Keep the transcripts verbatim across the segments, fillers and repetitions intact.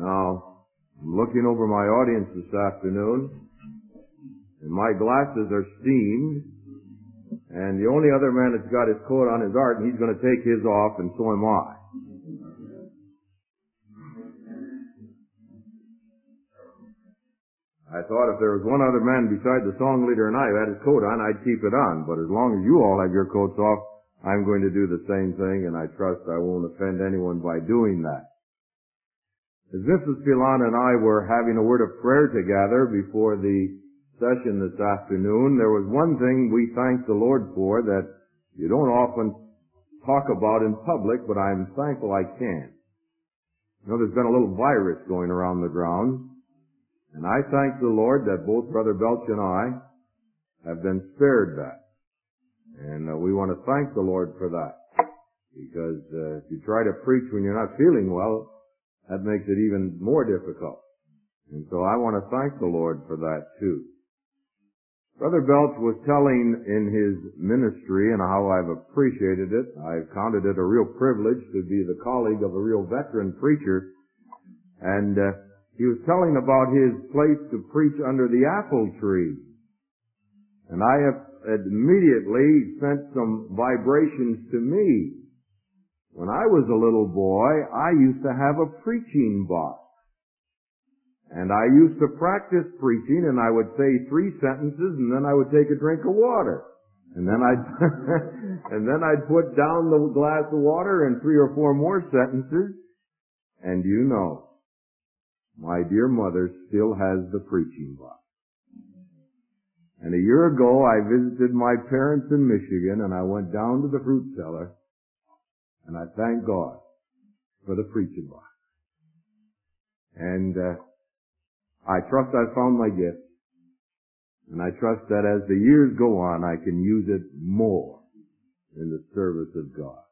Now, I'm looking over my audience this afternoon, and my glasses are steamed, and the only other man that's got his coat on is Art, and he's going to take his off, and so am I. I thought if there was one other man besides the song leader and I who had his coat on, I'd keep it on. But as long as you all have your coats off, I'm going to do the same thing, and I trust I won't offend anyone by doing that. As Missus Phelan and I were having a word of prayer together before the session this afternoon, there was one thing we thanked the Lord for that you don't often talk about in public, but I'm thankful I can. You know, there's been a little virus going around the grounds, and I thank the Lord that both Brother Belch and I have been spared that. And uh, we want to thank the Lord for that. Because uh, if you try to preach when you're not feeling well, that makes it even more difficult. And so I want to thank the Lord for that too. Brother Belch was telling in his ministry and how I've appreciated it. I've counted it a real privilege to be the colleague of a real veteran preacher. And uh, he was telling about his place to preach under the apple tree. And I have immediately sent some vibrations to me. When I was a little boy, I used to have a preaching box. And I used to practice preaching, and I would say three sentences, and then I would take a drink of water. And then I'd, and then I'd put down the glass of water and three or four more sentences. And you know, my dear mother still has the preaching box. And a year ago, I visited my parents in Michigan, and I went down to the fruit cellar, and I thank God for the preaching box. And uh, I trust I found my gift, and I trust that as the years go on, I can use it more in the service of God.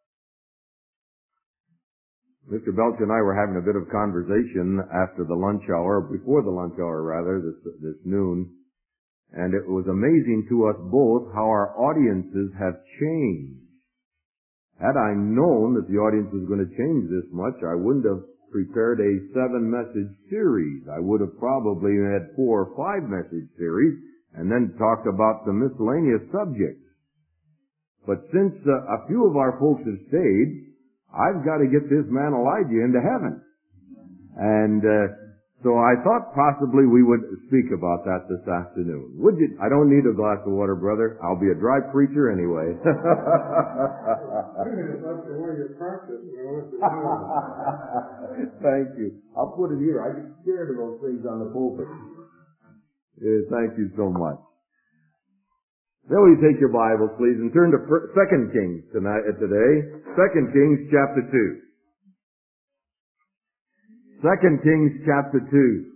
Mister Belch and I were having a bit of conversation after the lunch hour, before the lunch hour rather, this, this noon, and it was amazing to us both how our audiences have changed. Had I known that the audience was going to change this much, I wouldn't have prepared a seven-message series. I would have probably had four or five message series and then talked about the miscellaneous subjects. But since uh, a few of our folks have stayed, I've got to get this man Elijah into heaven. And uh, so I thought possibly we would speak about that this afternoon. Would you? I don't need a glass of water, brother. I'll be a dry preacher anyway. Thank you. I'll put it here. I get scared of those things on the pulpit. Yeah, thank you so much. Then will you take your Bibles, please, and turn to Second Kings tonight, today. Second Kings chapter two. Second Kings chapter two.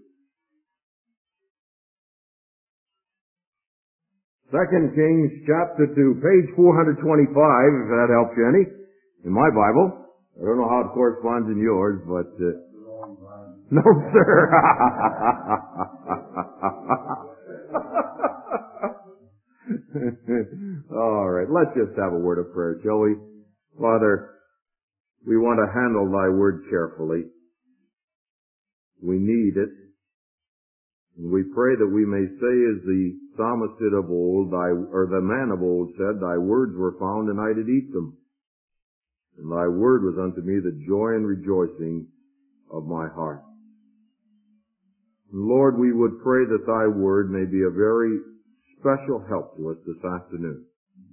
Second Kings chapter two, page four twenty-five, if that helps you any, in my Bible. I don't know how it corresponds in yours, but... Uh, no, sir. All right, let's just have a word of prayer, shall we? Father, we want to handle thy word carefully. We need it. And we pray that we may say as the psalmist did of old, thy, or the man of old said, thy words were found and I did eat them. And thy word was unto me the joy and rejoicing of my heart. And Lord, we would pray that thy word may be a very special help to us this afternoon.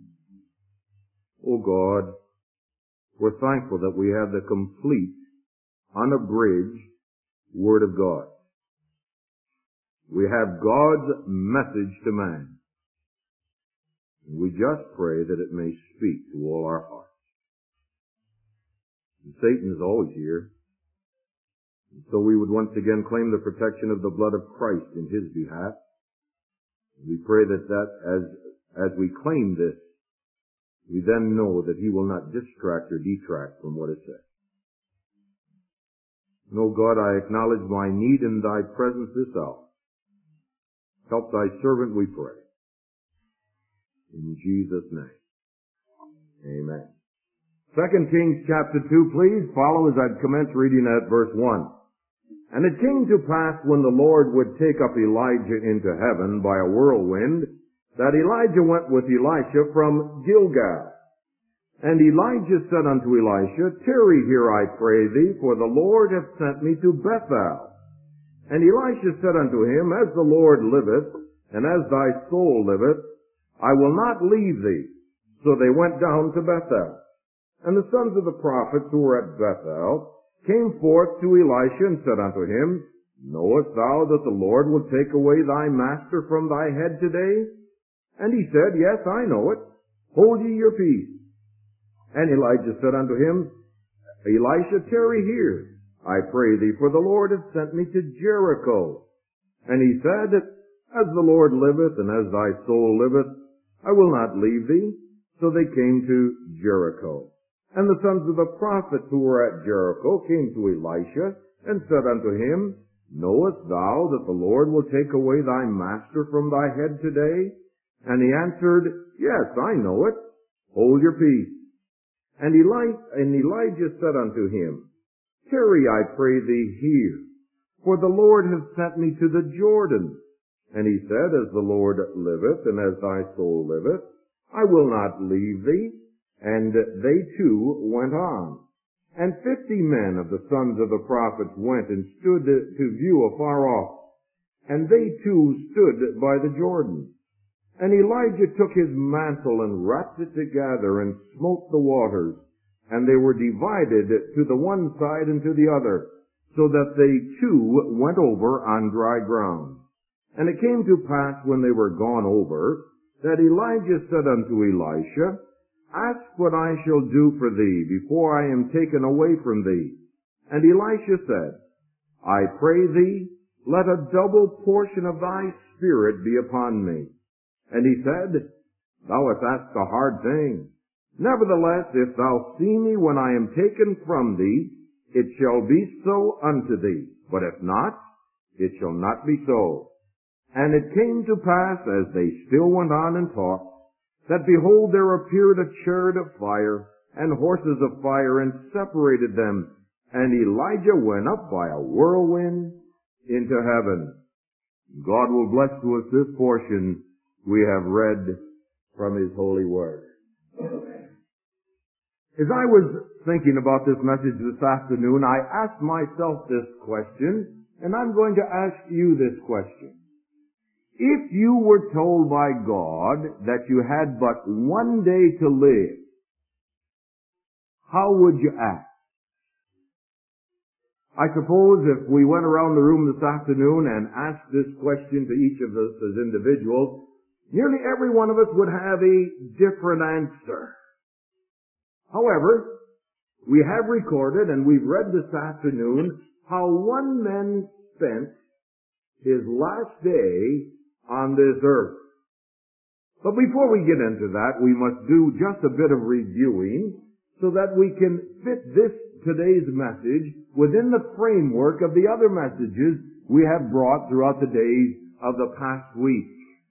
Oh God, we're thankful that we have the complete, unabridged Word of God. We have God's message to man. And we just pray that it may speak to all our hearts. And Satan is always here. And so we would once again claim the protection of the blood of Christ in his behalf. And we pray that, that as, as we claim this, we then know that he will not distract or detract from what is said. And, oh God, I acknowledge my need in thy presence this hour. Help thy servant, we pray. In Jesus' name. Amen. Second Kings chapter two, please follow as I commence reading at verse one. And it came to pass when the Lord would take up Elijah into heaven by a whirlwind, that Elijah went with Elisha from Gilgal. And Elijah said unto Elisha, Tarry here, I pray thee, for the Lord hath sent me to Bethel. And Elisha said unto him, As the Lord liveth, and as thy soul liveth, I will not leave thee. So they went down to Bethel. And the sons of the prophets who were at Bethel came forth to Elisha and said unto him, Knowest thou that the Lord will take away thy master from thy head today? And he said, Yes, I know it. Hold ye your peace. And Elijah said unto him, Elisha, tarry here, I pray thee, for the Lord hath sent me to Jericho. And he said, As the Lord liveth, and as thy soul liveth, I will not leave thee. So they came to Jericho. And the sons of the prophets who were at Jericho came to Elisha, and said unto him, Knowest thou that the Lord will take away thy master from thy head today? And he answered, Yes, I know it. Hold your peace. And, Eli- and Elijah said unto him, Tarry, I pray thee, here, for the Lord hath sent me to the Jordan. And he said, As the Lord liveth, and as thy soul liveth, I will not leave thee. And they two went on. And fifty men of the sons of the prophets went and stood to view afar off. And they too stood by the Jordan. And Elijah took his mantle and wrapped it together and smote the waters, and they were divided to the one side and to the other, so that they two went over on dry ground. And it came to pass when they were gone over, that Elijah said unto Elisha, Ask what I shall do for thee before I am taken away from thee. And Elisha said, I pray thee, let a double portion of thy spirit be upon me. And he said, Thou hast asked a hard thing. Nevertheless, if thou see me when I am taken from thee, it shall be so unto thee. But if not, it shall not be so. And it came to pass, as they still went on and talked, that behold, there appeared a chariot of fire, and horses of fire, and separated them. And Elijah went up by a whirlwind into heaven. God will bless to us this portion we have read from His holy word. As I was thinking about this message this afternoon, I asked myself this question, and I'm going to ask you this question. If you were told by God that you had but one day to live, how would you act? I suppose if we went around the room this afternoon and asked this question to each of us as individuals, nearly every one of us would have a different answer. However, we have recorded and we've read this afternoon how one man spent his last day on this earth. But before we get into that, we must do just a bit of reviewing so that we can fit this today's message within the framework of the other messages we have brought throughout the days of the past week.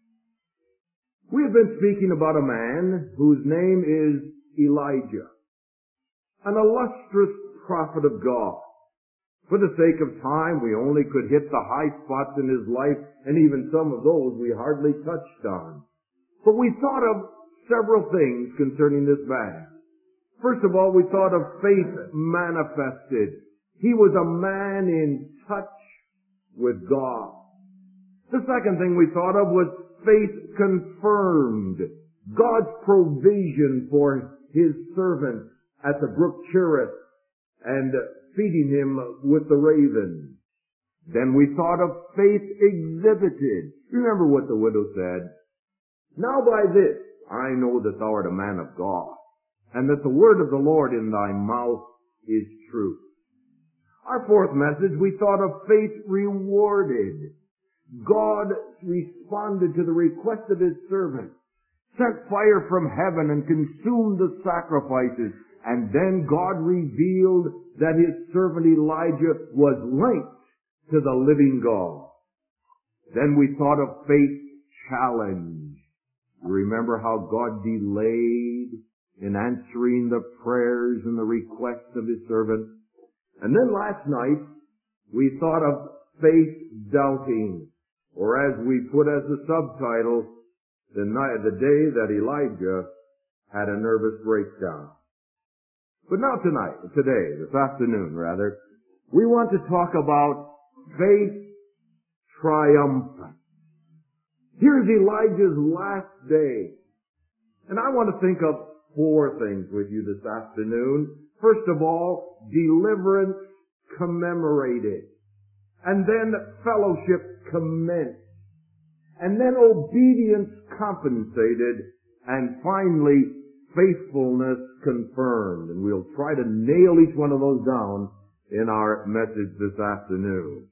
We have been speaking about a man whose name is Elijah, an illustrious prophet of God. For the sake of time, we only could hit the high spots in his life, and even some of those we hardly touched on. But we thought of several things concerning this man. First of all, we thought of faith manifested. He was a man in touch with God. The second thing we thought of was faith confirmed. God's provision for His servant at the brook Cherith and feeding him with the ravens. Then we thought of faith exhibited. Remember what the widow said. Now by this I know that thou art a man of God, and that the word of the Lord in thy mouth is true. Our fourth message, we thought of faith rewarded. God responded to the request of His servant, sent fire from heaven and consumed the sacrifices, and then God revealed that His servant Elijah was linked to the living God. Then we thought of faith challenge. Remember how God delayed in answering the prayers and the requests of His servant? And then last night, we thought of faith doubting, or as we put as a subtitle, the night, the day that Elijah had a nervous breakdown. But now tonight, today, this afternoon rather, we want to talk about faith triumphant. Here's Elijah's last day. And I want to think of four things with you this afternoon. First of all, deliverance commemorated. And then fellowship commenced. And then obedience compensated. And finally, faithfulness confirmed. And we'll try to nail each one of those down in our message this afternoon.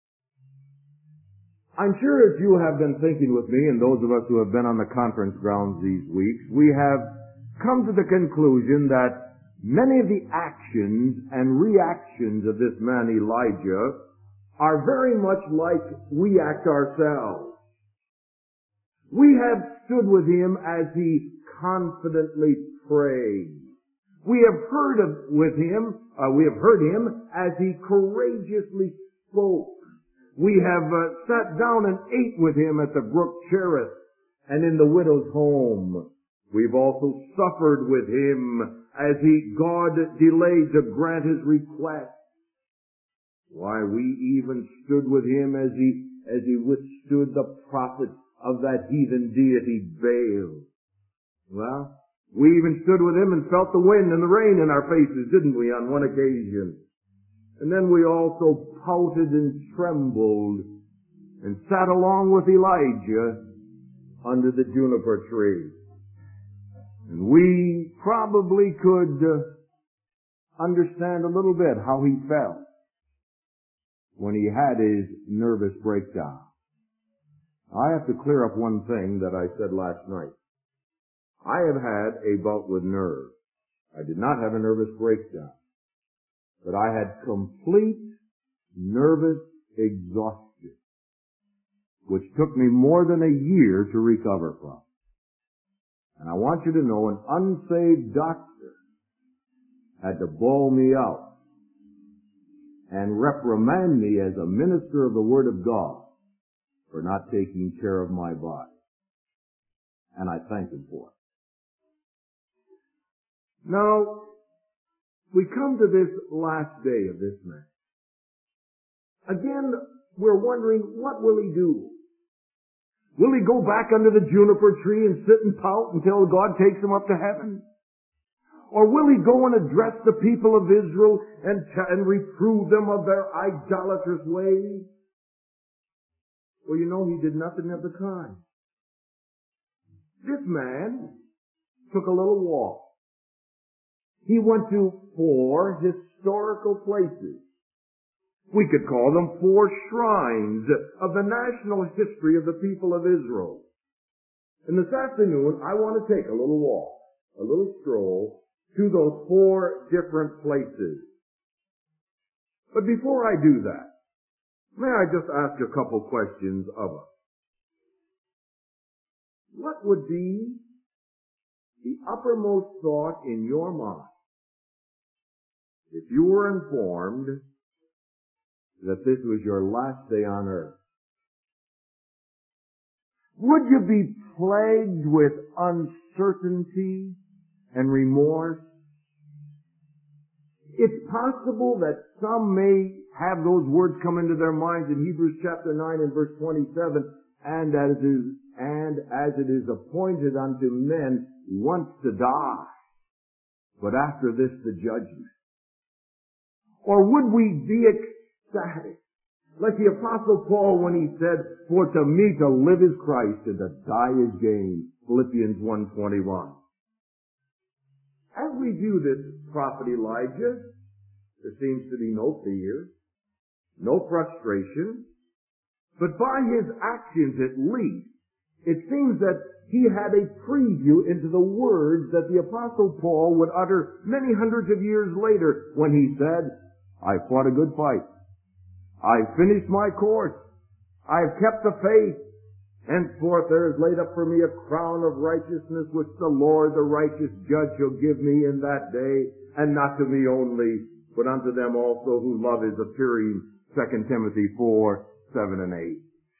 I'm sure as you have been thinking with me, and those of us who have been on the conference grounds these weeks, we have come to the conclusion that many of the actions and reactions of this man Elijah are very much like we act ourselves. We have stood with him as he confidently prayed. We have heard of, with him, uh, we have heard him as he courageously spoke. We have uh, sat down and ate with him at the brook Cherith and in the widow's home. We've also suffered with him as he, God delayed to grant his request. Why, we even stood with him as he, as he withstood the prophet of that heathen deity Baal. Well, we even stood with him and felt the wind and the rain in our faces, didn't we, on one occasion? And then we also pouted and trembled and sat along with Elijah under the juniper tree. And we probably could uh, understand a little bit how he felt when he had his nervous breakdown. I have to clear up one thing that I said last night. I have had a bout with nerves. I did not have a nervous breakdown, but I had complete nervous exhaustion, which took me more than a year to recover from. And I want you to know an unsaved doctor had to bawl me out and reprimand me as a minister of the Word of God for not taking care of my body. And I thank him for it. Now, we come to this last day of this man. Again, we're wondering, what will he do? Will he go back under the juniper tree and sit and pout until God takes him up to heaven? Or will he go and address the people of Israel and, and reprove them of their idolatrous ways? Well, you know, he did nothing of the kind. This man took a little walk. He went to four historical places. We could call them four shrines of the national history of the people of Israel. And this afternoon, I want to take a little walk, a little stroll, to those four different places. But before I do that, may I just ask a couple questions of us? What would be the uppermost thought in your mind if you were informed that this was your last day on earth? Would you be plagued with uncertainty and remorse? It's possible that some may have those words come into their minds in Hebrews chapter nine and verse twenty-seven, and as it is, and as it is appointed unto men once to die, but after this the judgment. Or would we be ecstatic, like the Apostle Paul when he said, "For to me to live is Christ, and to die is gain," Philippians one twenty-one. As we view this prophet Elijah, there seems to be no fear, no frustration, but by his actions at least, it seems that he had a preview into the words that the Apostle Paul would utter many hundreds of years later when he said, "I fought a good fight. I finished my course. I have kept the faith. Henceforth there is laid up for me a crown of righteousness, which the Lord, the righteous judge, shall give me in that day, and not to me only, but unto them also who love his appearing, Second Timothy four, seven and eight.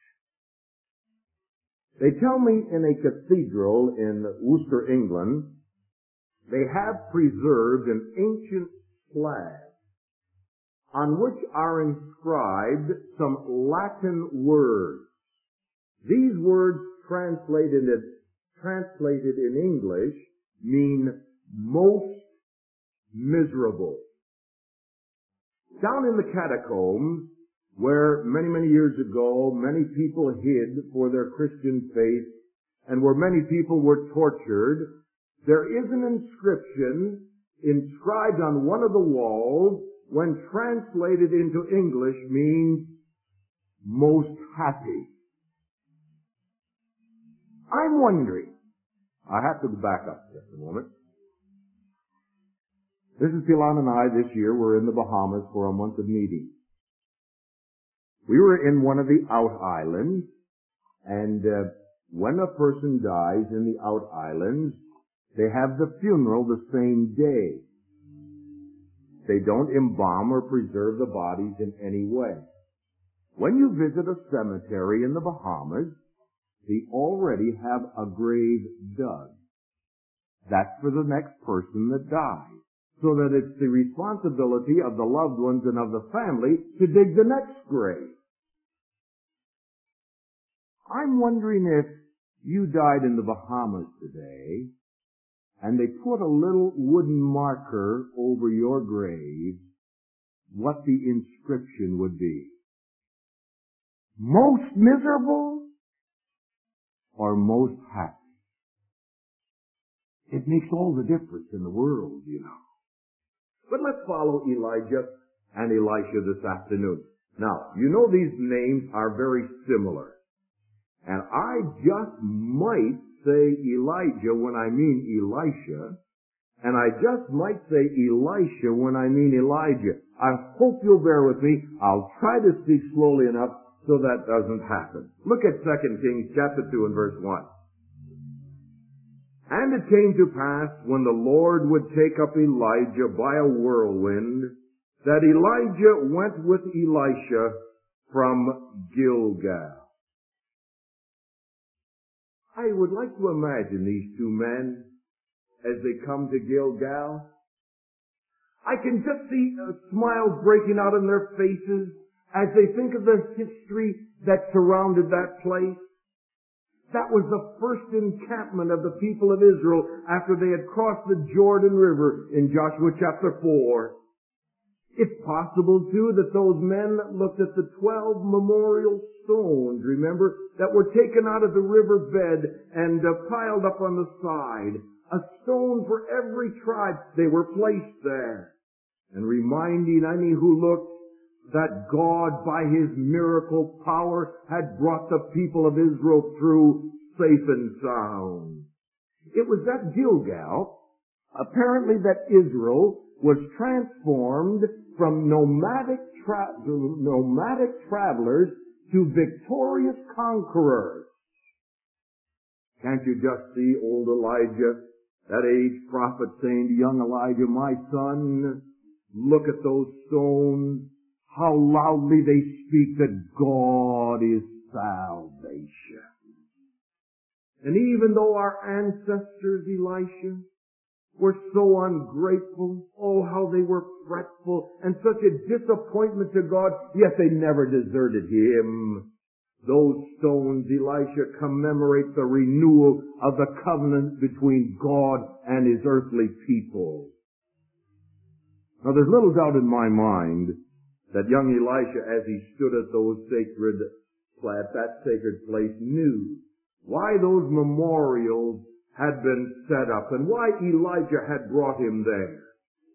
They tell me in a cathedral in Worcester, England, they have preserved an ancient slab on which are inscribed some Latin words. These words translated, translated in English mean most miserable. Down in the catacombs, where many, many years ago many people hid for their Christian faith and where many people were tortured, there is an inscription inscribed on one of the walls, when translated into English, means most happy. I'm wondering, I have to back up just a moment. Missus Pilon and I this year were in the Bahamas for a month of meetings. We were in one of the out islands, and uh, when a person dies in the out islands, they have the funeral the same day. They don't embalm or preserve the bodies in any way. When you visit a cemetery in the Bahamas, they already have a grave dug. That's for the next person that dies, so that it's the responsibility of the loved ones and of the family to dig the next grave. I'm wondering if you died in the Bahamas today, and they put a little wooden marker over your grave, what the inscription would be. Most miserable or most happy? It makes all the difference in the world, you know. But let's follow Elijah and Elisha this afternoon. Now, you know these names are very similar. And I just might say Elijah when I mean Elisha, and I just might say Elisha when I mean Elijah. I hope you'll bear with me. I'll try to speak slowly enough so that doesn't happen. Look at Second Kings chapter two and verse one. And it came to pass, when the Lord would take up Elijah by a whirlwind, that Elijah went with Elisha from Gilgal. I would like to imagine these two men as they come to Gilgal. I can just see uh, smiles breaking out on their faces as they think of the history that surrounded that place. That was the first encampment of the people of Israel after they had crossed the Jordan River in Joshua chapter four. It's possible, too, that those men looked at the twelve memorial stones, remember, that were taken out of the riverbed and uh, piled up on the side. A stone for every tribe. They were placed there. And reminding any who looked that God, by His miracle power, had brought the people of Israel through safe and sound. It was at Gilgal, apparently, that Israel was transformed from nomadic, tra- nomadic travelers to victorious conquerors. Can't you just see old Elijah, that aged prophet, saying to young Elijah, my son, look at those stones, how loudly they speak that God is salvation. And even though our ancestors, Elisha, were so ungrateful, oh, how they were fretful and such a disappointment to God, yet they never deserted Him. Those stones, Elisha, commemorate the renewal of the covenant between God and His earthly people. Now, there's little doubt in my mind that young Elisha, as he stood at those sacred, at that sacred place, knew why those memorials had been set up and why Elijah had brought him there.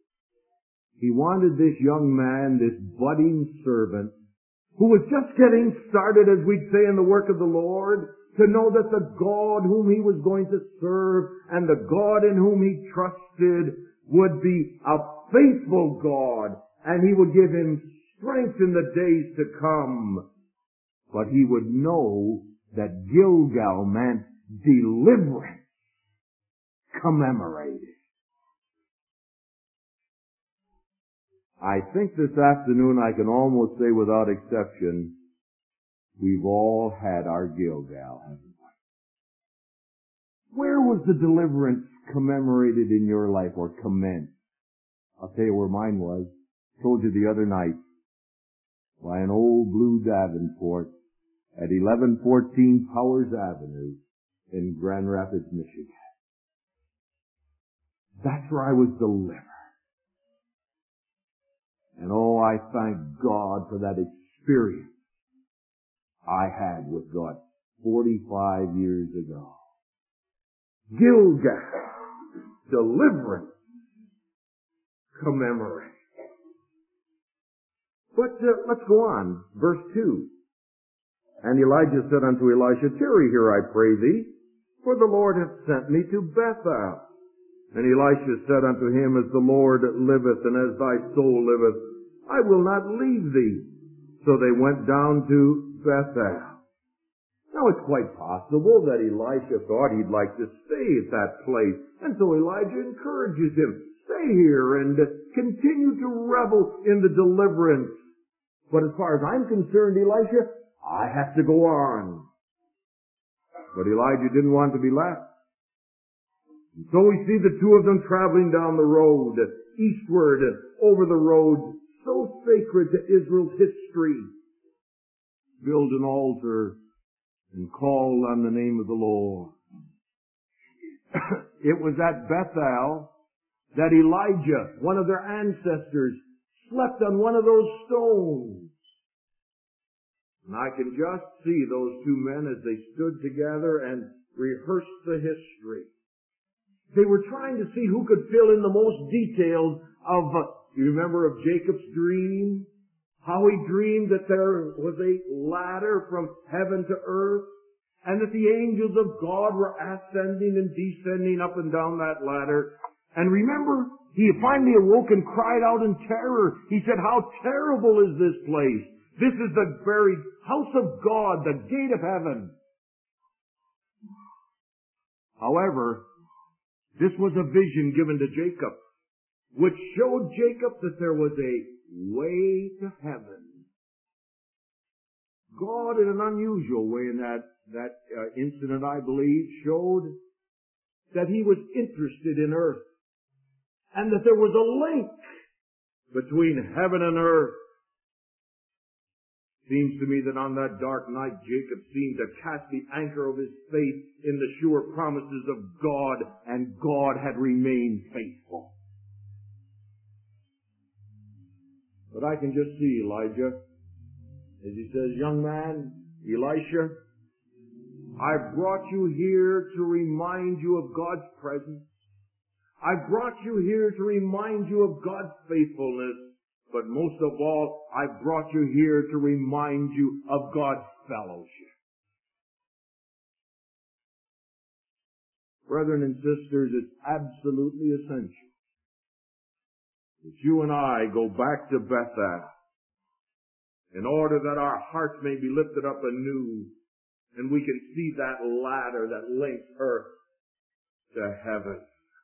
He wanted this young man, this budding servant, who was just getting started, as we'd say, in the work of the Lord, to know that the God whom he was going to serve and the God in whom he trusted would be a faithful God, and He would give him strength in the days to come. But he would know that Gilgal meant deliverance, commemorated. I think this afternoon I can almost say without exception, we've all had our Gilgal, haven't we? Where was the deliverance commemorated in your life or commenced? I'll tell you where mine was. Told you the other night. By an old blue Davenport at eleven fourteen Powers Avenue in Grand Rapids, Michigan. That's where I was delivered. And oh, I thank God for that experience I had with God forty-five years ago. Gilgal, deliverance, commemorate. But uh, let's go on. Verse two. And Elijah said unto Elisha, Tarry here, I pray thee, for the Lord hath sent me to Bethel. And Elisha said unto him, As the Lord liveth, and as thy soul liveth, I will not leave thee. So they went down to Bethel. Now it's quite possible that Elisha thought he'd like to stay at that place. And so Elijah encourages him, stay here and continue to revel in the deliverance. But as far as I'm concerned, Elisha, I have to go on. But Elijah didn't want to be left. And so we see the two of them traveling down the road, eastward, over the road, so sacred to Israel's history. Build an altar and call on the name of the Lord. It was at Bethel that Elijah, one of their ancestors, slept on one of those stones. And I can just see those two men as they stood together and rehearsed the history. They were trying to see who could fill in the most details of, uh, you remember of Jacob's dream? How he dreamed that there was a ladder from heaven to earth, and that the angels of God were ascending and descending up and down that ladder. And remember, he finally awoke and cried out in terror. He said, how terrible is this place? This is the very house of God, the gate of heaven. However, this was a vision given to Jacob, which showed Jacob that there was a way to heaven. God, in an unusual way in that, that uh, incident, I believe, showed that he was interested in earth, and that there was a link between heaven and earth. Seems to me that on that dark night, Jacob seemed to cast the anchor of his faith in the sure promises of God, and God had remained faithful. But I can just see Elijah, as he says, young man, Elisha, I've brought you here to remind you of God's presence. I've brought you here to remind you of God's faithfulness. But most of all, I've brought you here to remind you of God's fellowship. Brethren and sisters, it's absolutely essential that you and I go back to Bethel in order that our hearts may be lifted up anew and we can see that ladder that links earth to heaven.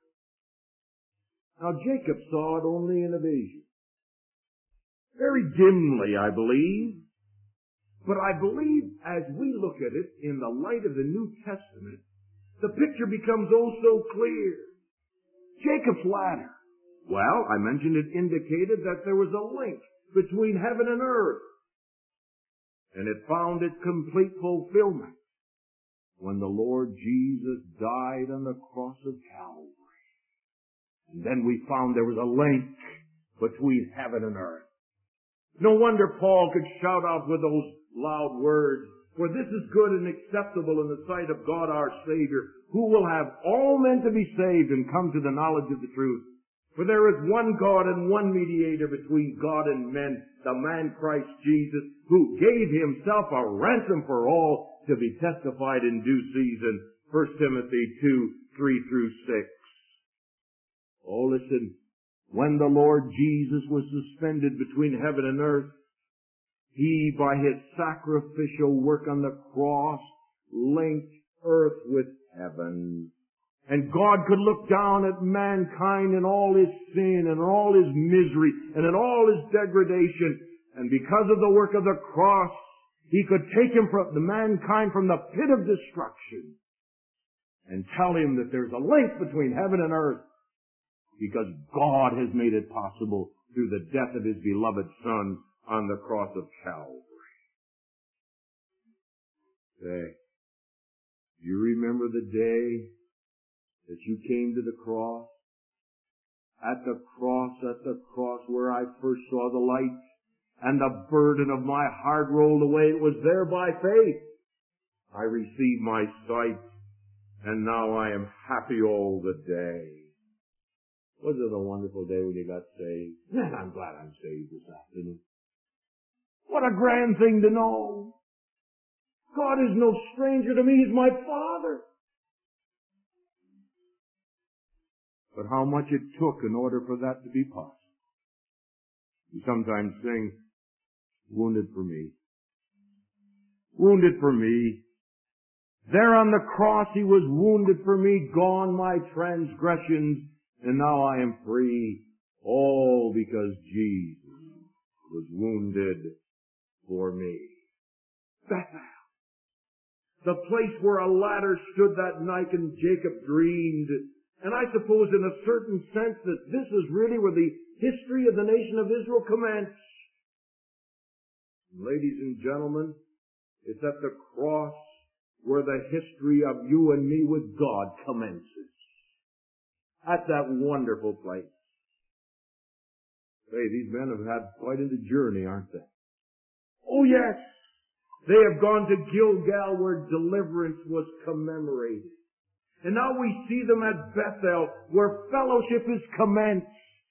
Now, Jacob saw it only in a vision. Very dimly, I believe. But I believe as we look at it in the light of the New Testament, the picture becomes oh so clear. Jacob's ladder. Well, I mentioned it indicated that there was a link between heaven and earth. And it found its complete fulfillment when the Lord Jesus died on the cross of Calvary. And then we found there was a link between heaven and earth. No wonder Paul could shout out with those loud words, for this is good and acceptable in the sight of God our Savior, who will have all men to be saved and come to the knowledge of the truth. For there is one God and one mediator between God and men, the man Christ Jesus, who gave himself a ransom for all, to be testified in due season. First Timothy two, three through six. Oh, listen. When the Lord Jesus was suspended between heaven and earth, he, by his sacrificial work on the cross, linked earth with heaven. And God could look down at mankind in all his sin and all his misery and in all his degradation. And because of the work of the cross, he could take him from the mankind from the pit of destruction and tell him that there's a link between heaven and earth because God has made it possible through the death of his beloved Son on the cross of Calvary. Say, do you remember the day that you came to the cross? At the cross, at the cross where I first saw the light and the burden of my heart rolled away. It was there by faith. I received my sight and now I am happy all the day. Wasn't it a wonderful day when you got saved? Man, I'm glad I'm saved this afternoon. What a grand thing to know. God is no stranger to me. He's my Father. But how much it took in order for that to be possible. We sometimes sing, wounded for me. Wounded for me. There on the cross he was wounded for me, gone my transgressions, and now I am free. All because Jesus was wounded for me. Bethel. The place where a ladder stood that night and Jacob dreamed. And I suppose in a certain sense that this is really where the history of the nation of Israel commenced. Ladies and gentlemen, it's at the cross where the history of you and me with God commences. At that wonderful place. Hey, these men have had quite a journey, aren't they? Oh yes! They have gone to Gilgal where deliverance was commemorated. And now we see them at Bethel where fellowship is commenced.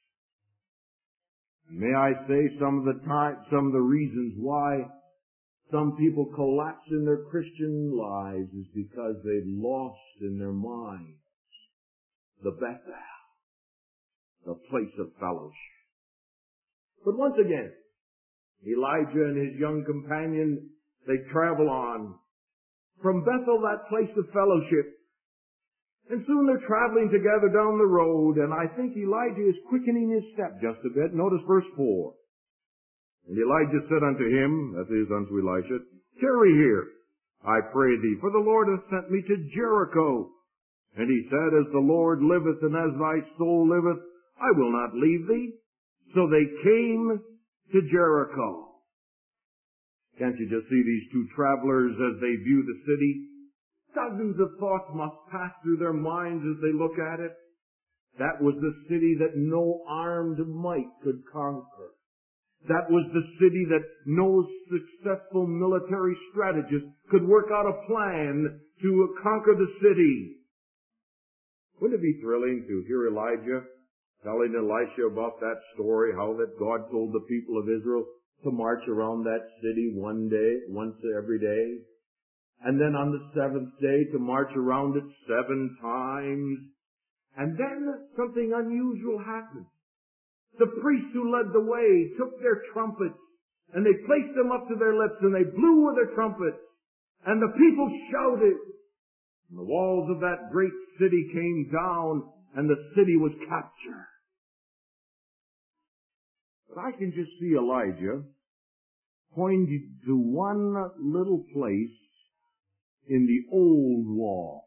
May I say some of the time, some of the reasons why some people collapse in their Christian lives is because they've lost in their minds the Bethel, the place of fellowship. But once again, Elijah and his young companion, they travel on from Bethel, that place of fellowship. And soon they're traveling together down the road, and I think Elijah is quickening his step just a bit. Notice verse four. And Elijah said unto him, that is unto Elisha, tarry here, I pray thee, for the Lord hath sent me to Jericho. And he said, as the Lord liveth and as thy soul liveth, I will not leave thee. So they came to Jericho. Can't you just see these two travelers as they view the city? Dozens of thoughts must pass through their minds as they look at it. That was the city that no armed might could conquer. That was the city that no successful military strategist could work out a plan to conquer the city. Wouldn't it be thrilling to hear Elijah telling Elisha about that story, how that God told the people of Israel to march around that city one day, once every day, and then on the seventh day to march around it seven times. And then something unusual happened. The priests who led the way took their trumpets and they placed them up to their lips and they blew with their trumpets and the people shouted. And the walls of that great city came down and the city was captured. But I can just see Elijah pointing to one little place in the old wall.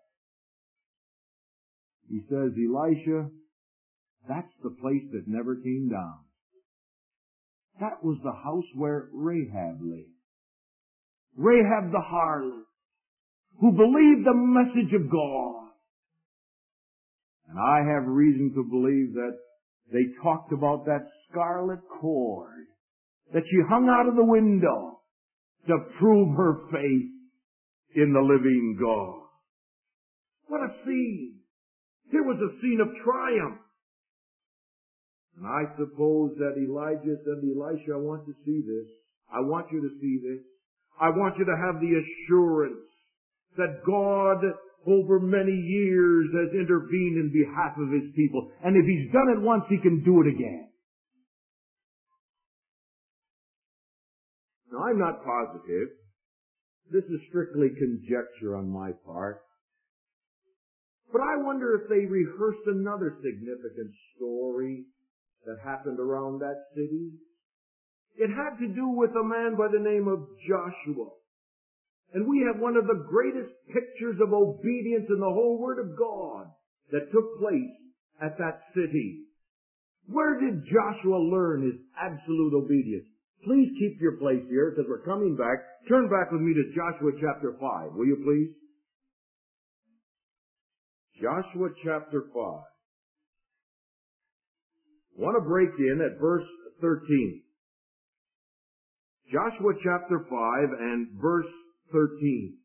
He says, Elisha, that's the place that never came down. That was the house where Rahab lay. Rahab the harlot, who believed the message of God. And I have reason to believe that they talked about that scarlet cord that she hung out of the window to prove her faith in the living God. What a scene! Here was a scene of triumph. And I suppose that Elijah said to Elisha, I want to see this. I want you to see this. I want you to have the assurance that God over many years has intervened in behalf of His people. And if He's done it once, He can do it again. Now, I'm not positive. This is strictly conjecture on my part. But I wonder if they rehearsed another significant story that happened around that city. It had to do with a man by the name of Joshua. And we have one of the greatest pictures of obedience in the whole Word of God that took place at that city. Where did Joshua learn his absolute obedience? Please keep your place here because we're coming back. Turn back with me to Joshua chapter five, will you please? Joshua chapter five. I want to break in at verse thirteen. Joshua chapter five and verse thirteen.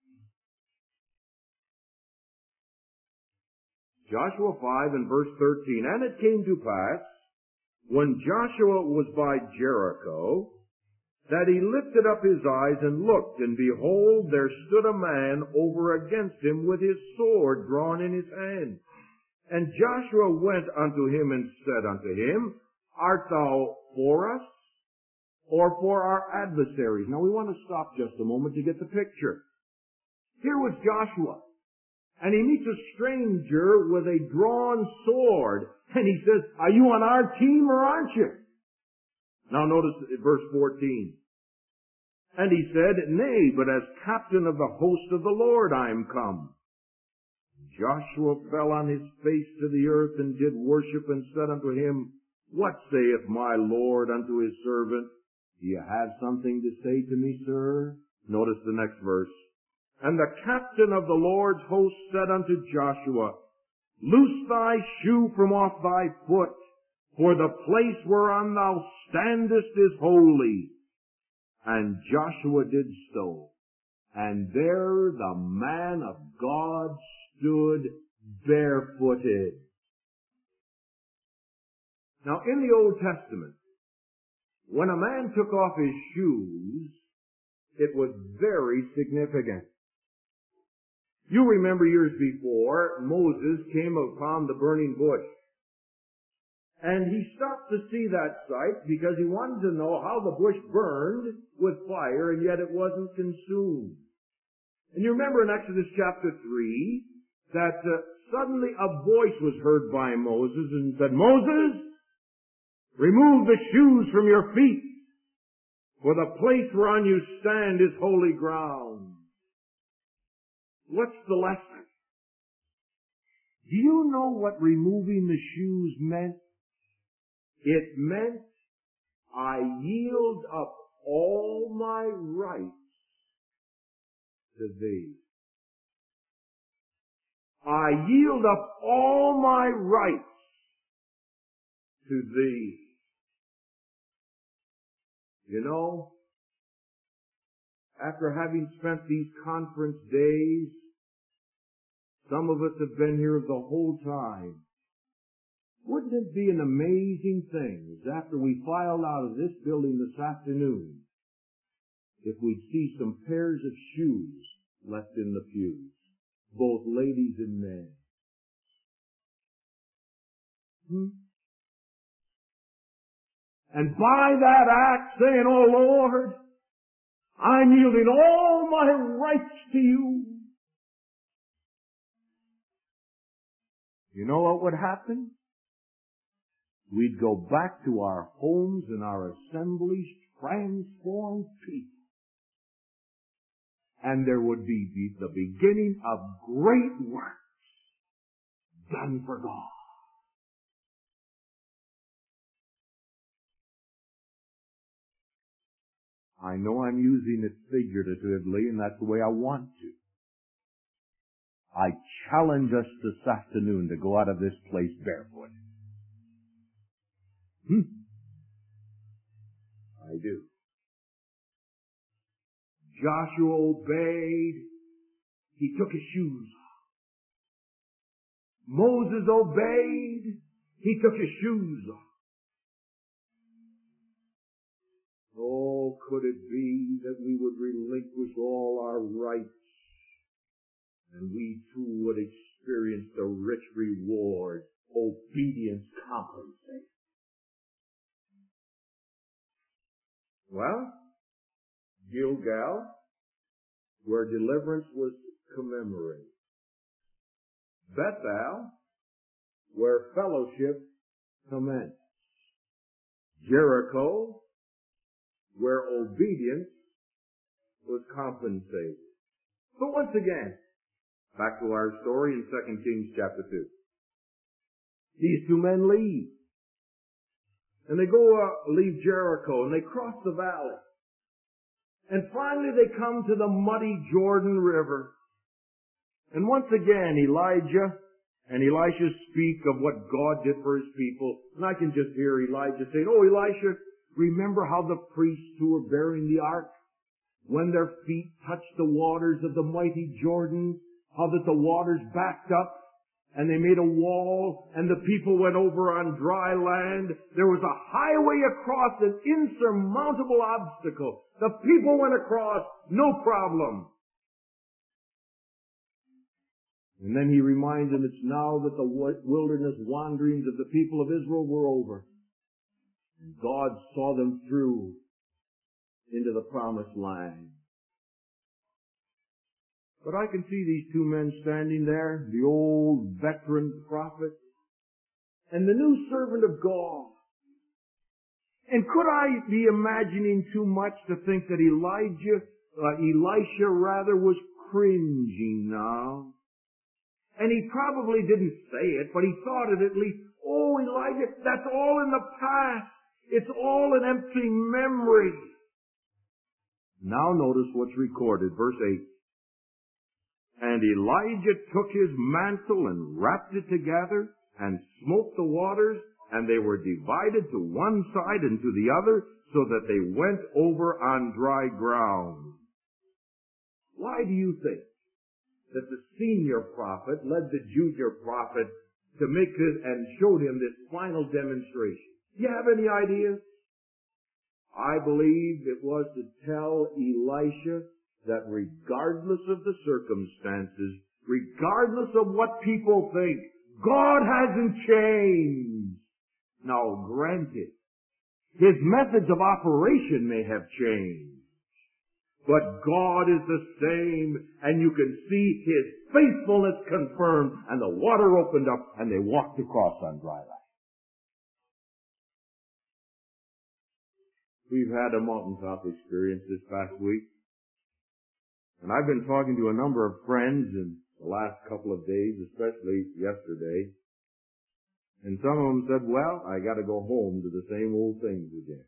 Joshua five and verse thirteen. And it came to pass, when Joshua was by Jericho, that he lifted up his eyes and looked, and behold, there stood a man over against him with his sword drawn in his hand. And Joshua went unto him and said unto him, Art thou for us, or for our adversaries? Now we want to stop just a moment to get the picture. Here was Joshua, and he meets a stranger with a drawn sword, and he says, Are you on our team or aren't you? Now notice verse fourteen. And he said, Nay, but as captain of the host of the Lord I am come. Joshua fell on his face to the earth and did worship and said unto him, What saith my Lord unto his servant? Do you have something to say to me, sir? Notice the next verse. And the captain of the Lord's host said unto Joshua, Loose thy shoe from off thy foot, for the place whereon thou standest is holy. And Joshua did so. And there the man of God stood barefooted. Now in the Old Testament, when a man took off his shoes, it was very significant. You remember years before, Moses came upon the burning bush. And he stopped to see that sight because he wanted to know how the bush burned with fire and yet it wasn't consumed. And you remember in Exodus chapter three that uh, suddenly a voice was heard by Moses and said, Moses, remove the shoes from your feet, for the place whereon you stand is holy ground. What's the lesson? Do you know what removing the shoes meant? It meant I yield up all my rights to thee. I yield up all my rights to thee. You know, after having spent these conference days, some of us have been here the whole time. Wouldn't it be an amazing thing, as after we filed out of this building this afternoon, if we'd see some pairs of shoes left in the pews, both ladies and men? Hmm? And by that act saying, Oh Lord, I'm yielding all my rights to you. You know what would happen? We'd go back to our homes and our assemblies transformed people. And there would be the beginning of great works done for God. I know I'm using it figuratively, and that's the way I want to. I challenge us this afternoon to go out of this place barefoot. Hmm? I do. Joshua obeyed. He took his shoes off. Moses obeyed. He took his shoes off. Oh, could it be that we would relinquish all our rights and we too would experience the rich reward obedience compensates? Well, Gilgal, where deliverance was commemorated. Bethel, where fellowship commenced. Jericho, where obedience was compensated. So once again, back to our story in Second Kings chapter two. These two men leave. And they go, uh, leave Jericho, and they cross the valley. And finally they come to the muddy Jordan River. And once again, Elijah and Elisha speak of what God did for his people. And I can just hear Elijah saying, "Oh, Elisha, remember how the priests who were bearing the ark, when their feet touched the waters of the mighty Jordan, how that the waters backed up, and they made a wall, and the people went over on dry land. There was a highway across, an insurmountable obstacle. The people went across, no problem." And then he reminds them it's now that the wilderness wanderings of the people of Israel were over. And God saw them through into the promised land. But I can see these two men standing there, the old veteran prophet and the new servant of God. And could I be imagining too much to think that Elijah, uh, Elisha rather, was cringing now? And he probably didn't say it, but he thought it at least. Oh, Elijah, that's all in the past. It's all an empty memory. Now notice what's recorded, verse eight. And Elijah took his mantle and wrapped it together and smote the waters, and they were divided to one side and to the other, so that they went over on dry ground. Why do you think that the senior prophet led the junior prophet to make this and showed him this final demonstration? Do you have any ideas? I believe it was to tell Elisha that regardless of the circumstances, regardless of what people think, God hasn't changed. Now, granted, his methods of operation may have changed, but God is the same, and you can see his faithfulness confirmed, and the water opened up, and they walked across on dry land. We've had a mountaintop experience this past week. And I've been talking to a number of friends in the last couple of days, especially yesterday. And some of them said, well, I got to go home to the same old things again.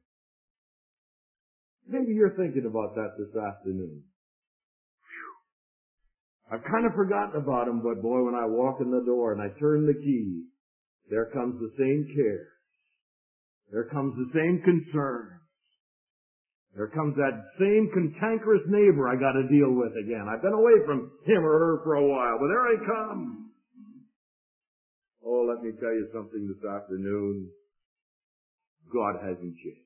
Maybe you're thinking about that this afternoon. Whew. I've kind of forgotten about them, but boy, when I walk in the door and I turn the key, there comes the same care. There comes the same concern. There comes that same cantankerous neighbor I got to deal with again. I've been away from him or her for a while, but there I come. Oh, let me tell you something this afternoon. God hasn't changed.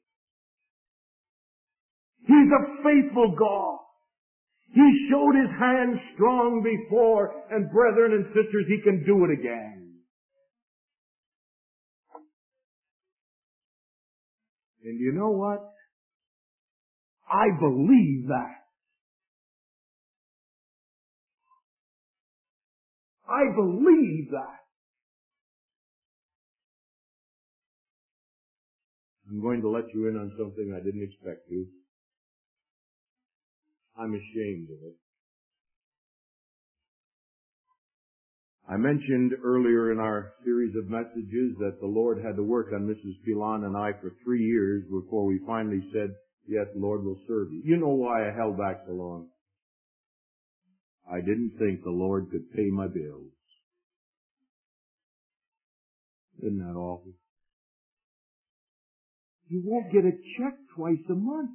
He's a faithful God. He showed his hand strong before, and brethren and sisters, he can do it again. And you know what? I believe that. I believe that. I'm going to let you in on something I didn't expect to. I'm ashamed of it. I mentioned earlier in our series of messages that the Lord had to work on Missus Pilon and I for three years before we finally said, yes, Lord, we'll serve you. You know why I held back so long? I didn't think the Lord could pay my bills. Isn't that awful? You won't get a check twice a month.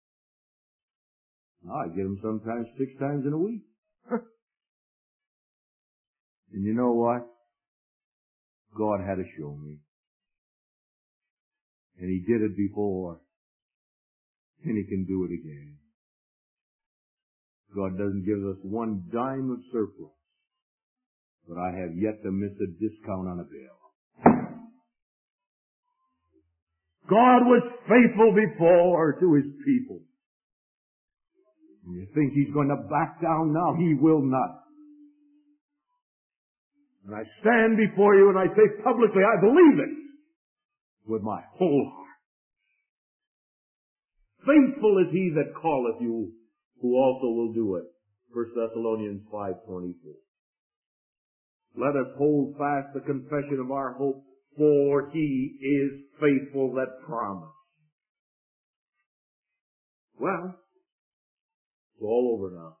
I get them sometimes six times in a week. And you know what? God had to show me. And he did it before. And he can do it again. God doesn't give us one dime of surplus. But I have yet to miss a discount on a bill. God was faithful before to his people. And you think he's going to back down now? He will not. And I stand before you and I say publicly, I believe it with my whole heart. Faithful is he that calleth you, who also will do it. First Thessalonians five twenty-four. Let us hold fast the confession of our hope, for he is faithful that promised. Well, it's all over now.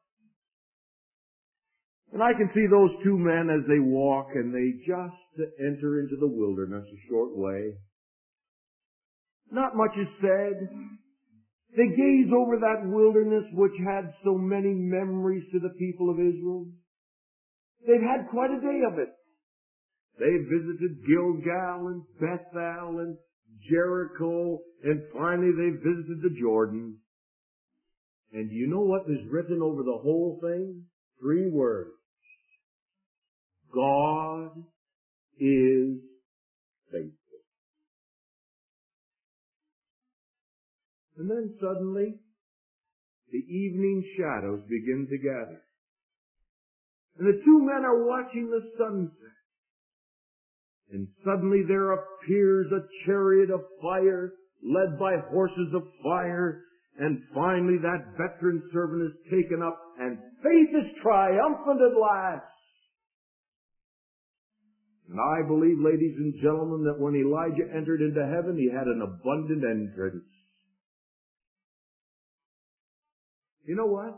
And I can see those two men as they walk and they just enter into the wilderness a short way. Not much is said. They gaze over that wilderness which had so many memories to the people of Israel. They've had quite a day of it. They visited Gilgal and Bethel and Jericho, and finally they visited the Jordan. And do you know what is written over the whole thing? Three words. God is faithful. And then suddenly, the evening shadows begin to gather. And the two men are watching the sunset. And suddenly there appears a chariot of fire, led by horses of fire. And finally that veteran servant is taken up, and faith is triumphant at last. And I believe, ladies and gentlemen, that when Elijah entered into heaven, he had an abundant entrance. You know what?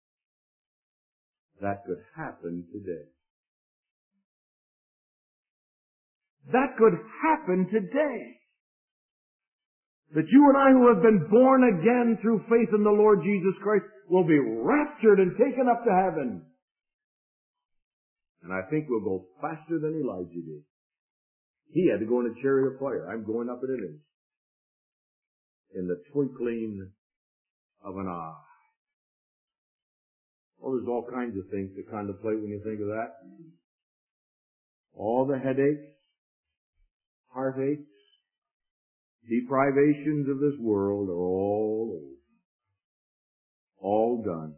That could happen today. That could happen today. That you and I who have been born again through faith in the Lord Jesus Christ will be raptured and taken up to heaven. And I think we'll go faster than Elijah did. He had to go in a chariot of fire. I'm going up in an inch. In the twinkling of an eye. Well, there's all kinds of things to contemplate when you think of that. All the headaches, heartaches, deprivations of this world are all over. All done.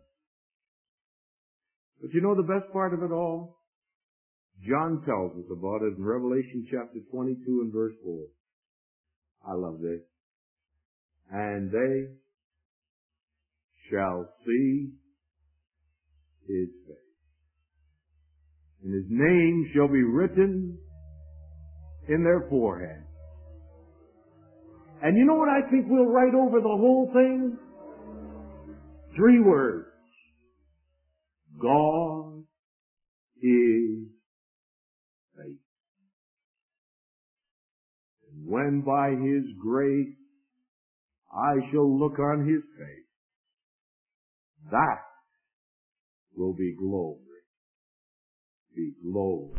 But you know the best part of it all? John tells us about it in Revelation chapter twenty-two and verse four. I love this. And they shall see his face. And his name shall be written in their forehead. And you know what I think we'll write over the whole thing? Three words. God is faithful. And when by his grace I shall look on his face, that will be glory. Be glory.